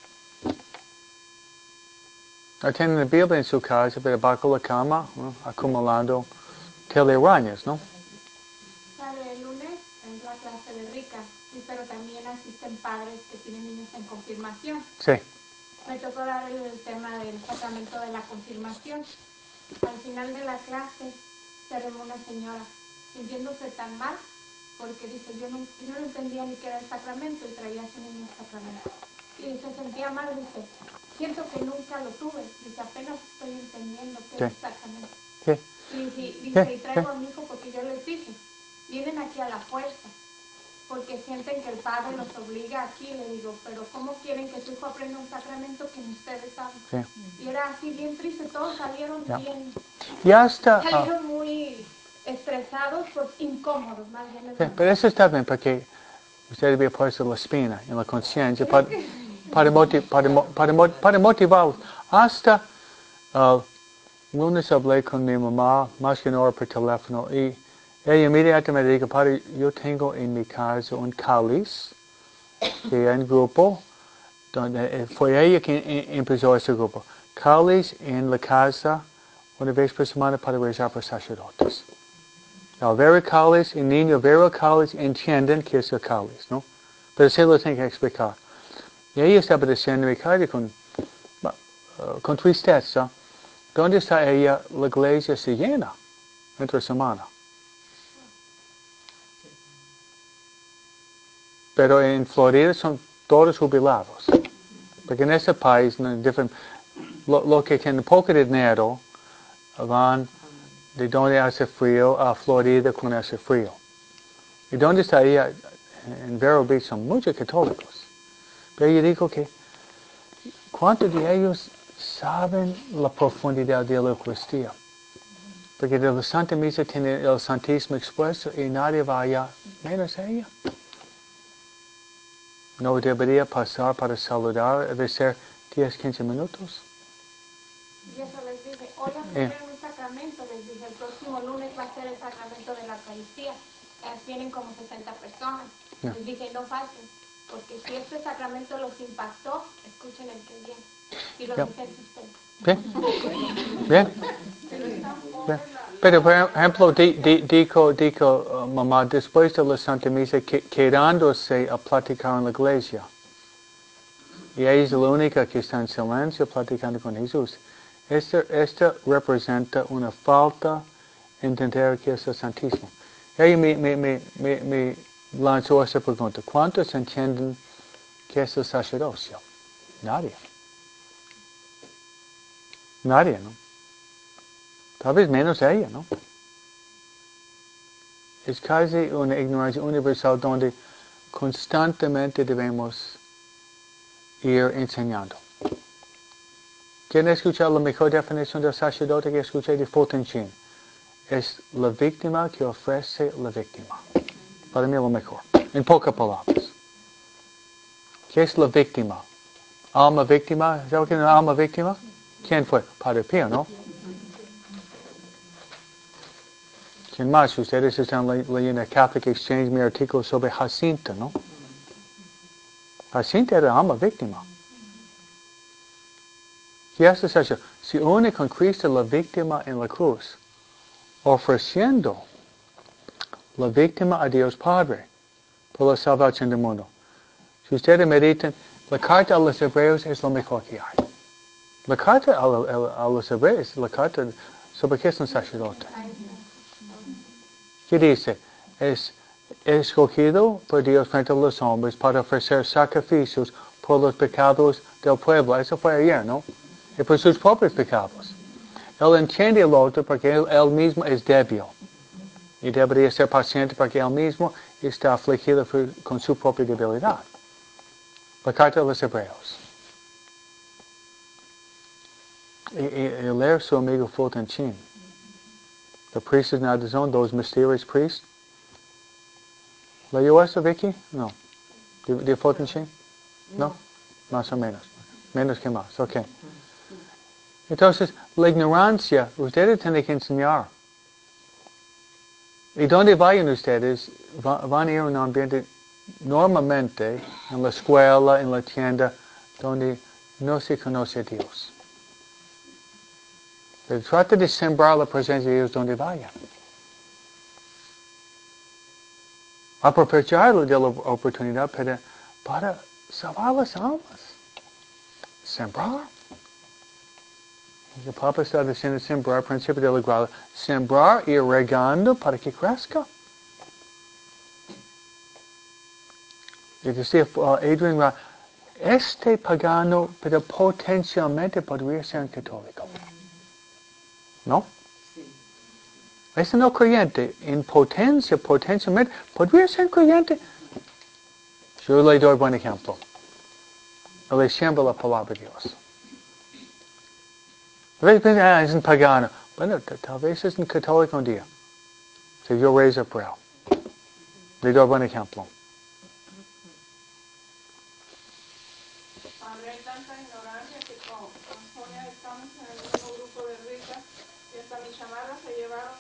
No tienen la Biblia en su casa, pero bajo la cama, ¿no? Acumulando telarañas, ¿no? Padre, el lunes es la clase de Rica, pero también asisten padres que tienen niños en confirmación. Sí. Me tocó dar el tema del sacramento de la confirmación. Al final de la clase se arrimó una señora sintiéndose tan mal porque dice, yo no, yo no entendía ni qué era el sacramento y traía a su niño el sacramento. Y se sentía mal, dice, siento que nunca lo tuve, dice, apenas estoy entendiendo qué ¿Qué? es el sacramento. ¿Qué? Y dice, dice, ¿Qué? y traigo ¿Qué? a mi hijo porque yo les dije, vienen aquí a la fuerza, porque sienten que el padre los obliga aquí. Le digo, pero ¿cómo quieren que su hijo aprenda un sacramento que ni ustedes saben? Sí. Y era así bien triste, todos salieron Ya. bien, Ya está. salieron muy estresados, pues incómodos más bien. Sí, pero eso está bien porque usted había puesto la espina en la conciencia para, para, motiv, para, para, para motivarlos. Hasta El lunes hablé con mi mamá, más que una hora por teléfono, y ella inmediatamente dijo, padre, yo tengo en mi casa un cáliz, que hay un grupo, donde fue ella quien empezó ese grupo. Cáliz en la casa, una vez por semana para rezar por sacerdotes. Al ver el cáliz, el niño ver el cáliz, entienden que es el cáliz, ¿no? Pero se lo tengo que explicar. Y ella estaba diciendo, Ricardo, con, uh, con tristeza, ¿dónde está ella? La iglesia se llena entre semana. Pero en Florida son todos jubilados. Porque en ese país, lo, lo que tienen poco dinero, van de donde hace frío a Florida cuando hace frío. ¿Y dónde está ella? En Vero Beach son muchos católicos. Pero ella dijo que, ¿cuántos de ellos saben la profundidad de la Eucaristía? Porque de la Santa Misa tiene el Santísimo expuesto y nadie va allá, menos ella. No debería pasar para saludar, de ser diez, quince minutos. Y eso les dije, hoy Eh. recibieron un sacramento, les dije, el próximo lunes va a ser el sacramento de la Eucaristía. Eh, tienen como sesenta personas. Yeah. Les dije, no falten, porque si este sacramento los impactó, escuchen el que viene. Y los Yeah. dejé en suspenso. Bien, bien. Bien. Pero por ejemplo, di, di, dijo, dijo uh, mamá, después de la Santa Misa, que, quedándose a platicar en la iglesia. Y ella es la única que está en silencio platicando con Jesús. Esto, esto representa una falta de entender que es el Santísimo. Ella me, me, me, me, me lanzó esa pregunta. ¿Cuántos entienden que es el sacerdocio? Nadie. Nadie, ¿no? Tal vez menos ella, ¿no? Es casi una ignorancia universal donde constantemente debemos ir enseñando. ¿Quieren escuchar la mejor definición del sacerdote que escuché de Fulton Sheen? Es la víctima que ofrece la víctima. Para mí lo mejor. En pocas palabras. ¿Qué es la víctima? ¿Alma víctima? ¿Sabe qué es una alma víctima? ¿Quién fue? Padre Pío, ¿no? ¿Quién más? Ustedes están leyendo Catholic Exchange, mi artículo sobre Jacinta, ¿no? Jacinta era alma víctima. ¿Qué hace el sacerdote? Se une con Cristo la víctima en la cruz, ofreciendo la víctima a Dios Padre por la salvación del mundo. Si ustedes meditan, la carta a los hebreos es lo mejor que hay. La carta a, a, a los hebreos es la carta sobre qué es un sacerdote. ¿Qué dice? Es escogido por Dios frente a los hombres para ofrecer sacrificios por los pecados del pueblo. Eso fue ayer, ¿no? Y por sus propios pecados. Él entiende el otro porque él, él mismo es débil. Y debería ser paciente porque él mismo está afligido por, con su propia debilidad. La carta de los hebreos. Y, y, y leer su amigo Fulton Sheen. The Priests Now the Zone, Those Mysterious Priests. ¿Leyó eso, Vicky? No. ¿De, de Fulton Sheen? No. Más o menos. Menos que más. Ok. Entonces, la ignorancia, ustedes tienen que enseñar. Y donde vayan ustedes, va, van a ir a un ambiente normalmente en la escuela, en la tienda, donde no se conoce a Dios. Pero trata de sembrar la presencia de Dios donde vayan. Aprovecharlo de la oportunidad para, para salvar las almas. Sembrar. El Papa está diciendo sembrar, principio de la gracia. Sembrar y regando para que crezca. Y decía uh, Adrian Ra, este pagano, pero potencialmente podría ser un católico. ¿No? Sí. Este no creyente, en potencia, potencialmente, podría ser un creyente. Yo le doy buen ejemplo. Él le siembra la palabra de Dios. A veces piensan, ah, es un pagano. Bueno, tal vez es un católico un día. Si yo rezo por él. Le doy buen ejemplo. Padre, hay tanta ignorancia que con Antonia estamos en el mismo grupo hasta mi chamarra se llevaron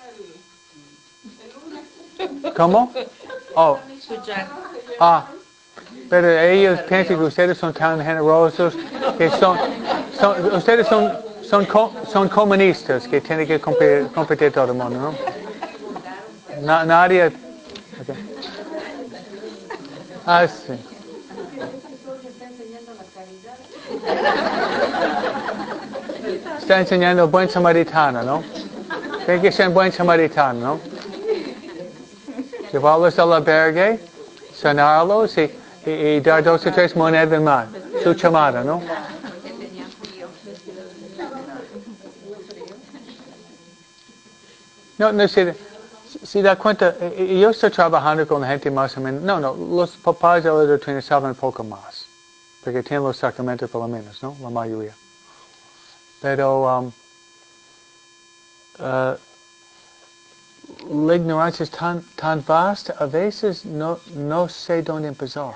el, el lunes. ¿Cómo? Oh. Hasta mi chamarra se llevaron. Ah. Pero ellos piensan que ustedes son tan generosos, que son, son ustedes son, son, co, son comunistas, que tienen que competir, competir todo el mundo, ¿no? Na, nadie... Okay. Ah, sí. Está enseñando buen samaritano, ¿no? Tiene que ser buen samaritano, ¿no? Llevarlos al albergue, sanarlos y, y, y dar dos o tres monedas más. Su chamada, ¿no? No, no, si, si da cuenta, yo estoy trabajando con la gente más o menos. No, no, los papás de la doctrina saben un poco más. Porque tienen los sacramentos por lo menos, ¿no? La mayoría. Pero um, uh, la ignorancia es tan, tan vasta, a veces no, no sé dónde empezar.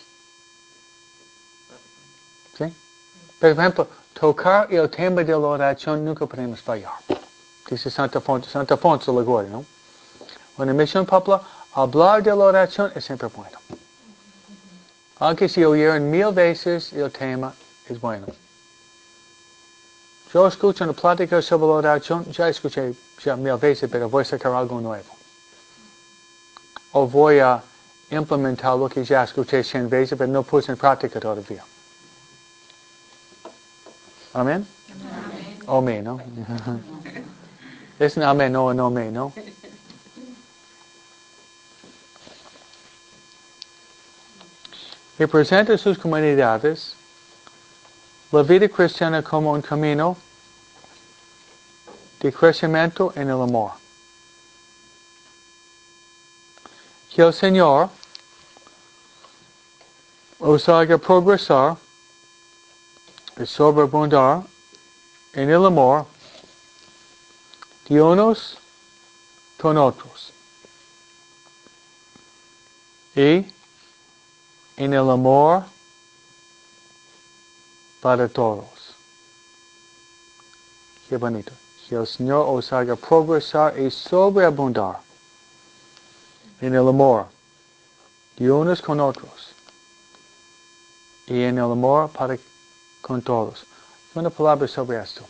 ¿Sí? Por ejemplo, tocar el tema de la oración nunca podemos fallar. Dice Santa Fonte, Santa Fonte Liguori, ¿no? Una misión popular, hablar de la oración es siempre bueno. Aunque si oyeron mil veces el tema, es bueno. Yo escucho una plática sobre la oración, ya escuché ya mil veces, pero voy a sacar algo nuevo. O voy a implementar lo que ya escuché cien veces, pero no puse en práctica todavía. Amén? Amén, ¿no? Es un amén, no un amén, ¿no? Y presenta a sus comunidades la vida cristiana como un camino de crecimiento en el amor. Que el Señor os haga progresar y sobreabundar en el amor de unos con otros y en el amor para todos. Qué bonito. Que el Señor os haga progresar y sobreabundar en el amor de unos con otros y en el amor para con todos. Una palabra sobre esto.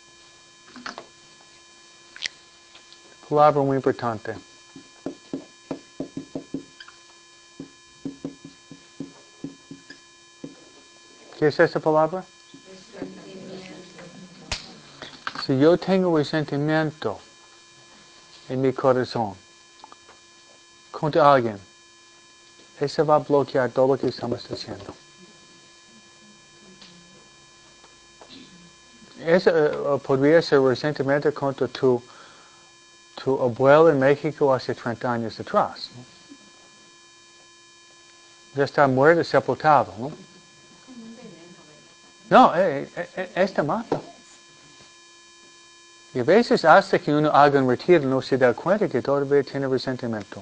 Palabra muy importante. ¿Qué es esta palabra? Si yo tengo resentimiento en mi corazón contra alguien, eso va a bloquear todo lo que estamos haciendo. Eso uh, podría ser resentimiento contra tu, tu abuelo en México hace treinta años atrás, ¿no? Ya está muerto, sepultado, ¿no? No, eh, eh, este mata. Y a veces hasta que uno haga un retiro no se da cuenta que todavía tiene resentimiento.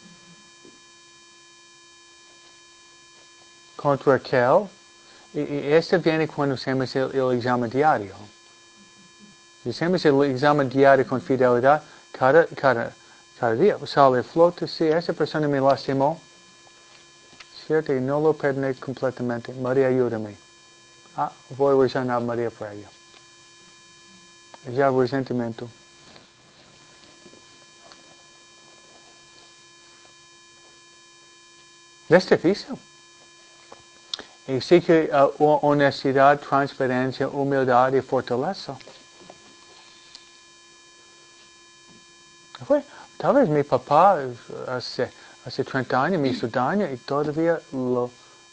Contra aquel, y, y este viene cuando hacemos el, el examen diario. Si hacemos el examen diario con fidelidad, cada, cada, cada día sale a flote, si esa persona me lastimó, cierto, y no lo perdoné completamente, María, ayúdame. Ah, voy a rezar a María por ella. Ya resentimiento. Es difícil. Exige uh, honestidad, transparencia, humildad y fortaleza. Fue, tal vez mi papá hace, hace treinta años me hizo daño y todavía lo,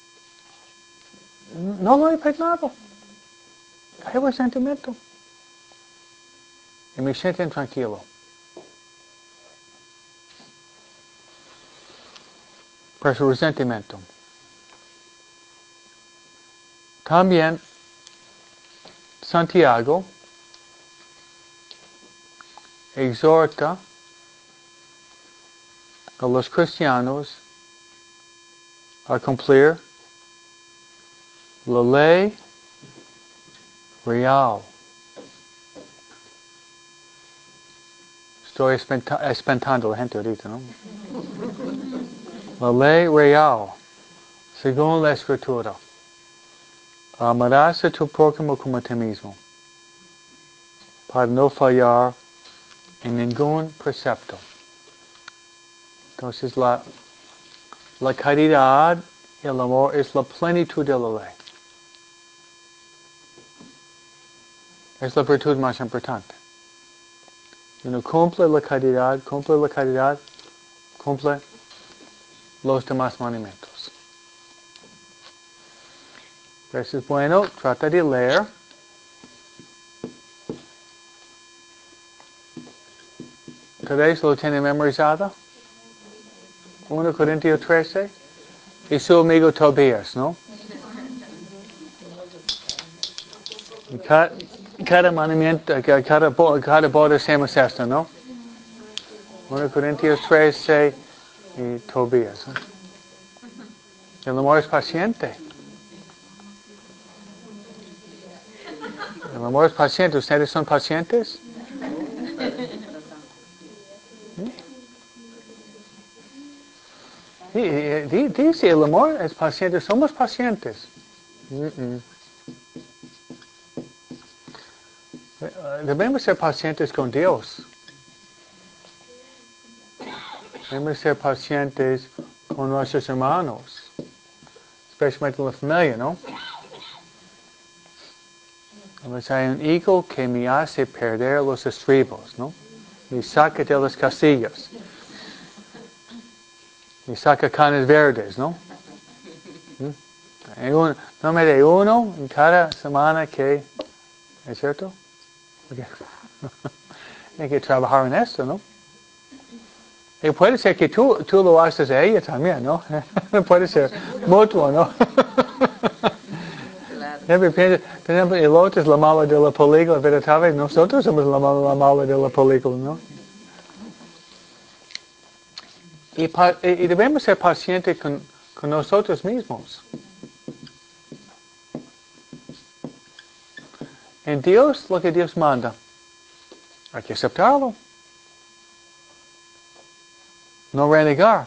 no lo he perdonado. Hay resentimiento. Y me siento intranquilo. Por ese resentimiento. También Santiago exhorta a los cristianos a cumplir la ley real. Estoy espanta- espantando a la gente ahorita, ¿no? La ley real, según la Escritura. Amarás a tu prójimo como a ti mismo, para no fallar en ningún precepto. Entonces la, la caridad y el amor es la plenitud de la ley. Es la virtud más importante. Si uno cumple la caridad, cumple la caridad, cumple los demás mandamientos. Entonces, bueno, trata de leer. ¿Todos lo tienen memorizado? primera Corintios trece. Y su amigo Tobías, ¿no? Y cada, cada mandamiento, cada, cada boda hacemos esto, ¿no? primera Corintios trece y Tobías. ¿No? El amor es paciente. El amor es paciente. ¿Ustedes son pacientes? Dice, el amor es paciente. Somos pacientes. Mm-mm. Debemos ser pacientes con Dios. Debemos ser pacientes con nuestros hermanos. Especialmente en la familia, ¿no? Pues hay un hijo que me hace perder los estribos, ¿no? Me saca de las casillas. Me saca canas verdes, ¿no? ¿Mm? Un, no me de uno en cada semana que... ¿Es cierto? Okay. Hay que trabajar en esto, ¿no? Y puede ser que tú, tú lo haces a ella también, ¿no? Puede ser mutuo, ¿no? Siempre piensa, por ejemplo, el otro es la mala de la película, pero tal vez nosotros somos la mala, la mala de la película, ¿no? Y, y debemos ser pacientes con, con nosotros mismos. En Dios, lo que Dios manda, hay que aceptarlo. No renegar.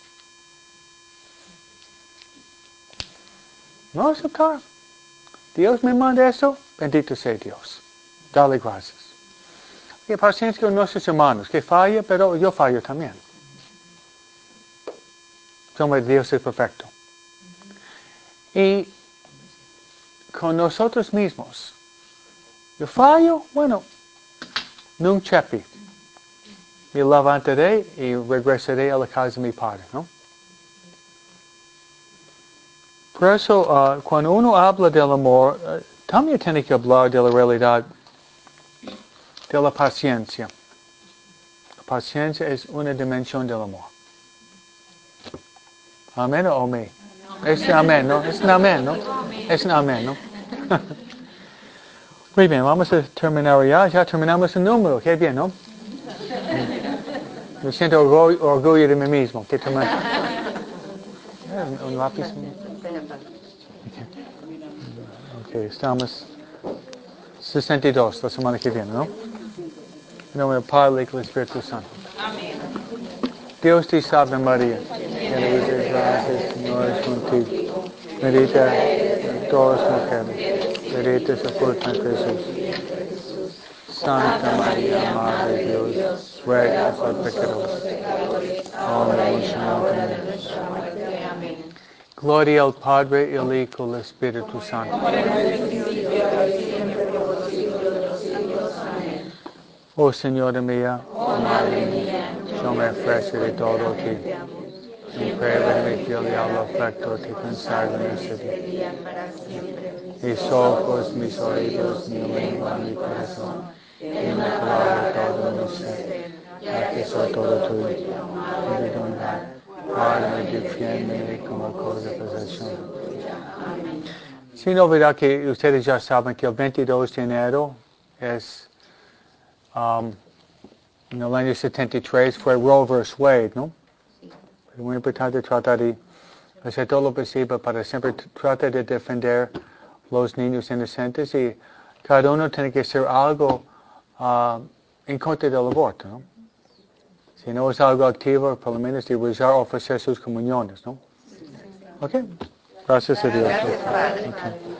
No aceptar. Dios me manda eso, bendito sea Dios. Dale gracias. Y paciencia con nuestros hermanos, que falla, pero yo fallo también. Como Dios es perfecto. Y con nosotros mismos. Yo fallo, bueno, nun chepi. Me levantaré y regresaré a la casa de mi padre, ¿no? Por eso, uh, cuando uno habla del amor, uh, también tiene que hablar de la realidad de la paciencia. La paciencia es una dimensión del amor. ¿Amén o amén? Es un amén, ¿no? Es un amén, ¿no? Es un amén, ¿no? Muy bien, vamos a terminar ya. Ya terminamos el número. Qué bien, ¿no? Me siento orgullo, orgullo de mí mismo. ¿Qué termino? ¿Un lápiz? Ok, estamos sesenta y dos la semana que viene, ¿no? En nombre del Padre, y del Espíritu Santo. Amén. Dios te salve María, llena de gracia, el Señor es contigo. Bendita en todas las mujeres, bendito es el fruto de Jesús. Santa María, Madre de Dios, ruega por los pecadores, ahora y en la hora de nuestra muerte. Amén. Gloria al Padre, y al Hijo, y al Espíritu Santo. Oh Señora mía, oh Madre mía, yo me ofrezco de todo a ti. En prueba de mi filial afecto te consagra en este día. Mis ojos, mis oídos, mi lengua, mi corazón, y mi palabra todo mi ser, ya que soy todo tuyo. Perdona, guárdame, defiéndeme como cosa de posesión. Sin olvidar que ustedes ya saben que el veintidós de enero es... Um, en el año setenta y tres fue Roe versus Wade, ¿no? Es muy importante tratar de hacer todo lo posible para siempre tratar de defender los niños inocentes y cada uno tiene que hacer algo uh, en contra del aborto, ¿no? Si no es algo activo, por lo menos debe ya ofrecer sus comuniones, ¿no? Ok. Gracias a Dios. Gracias, Padre. Ok.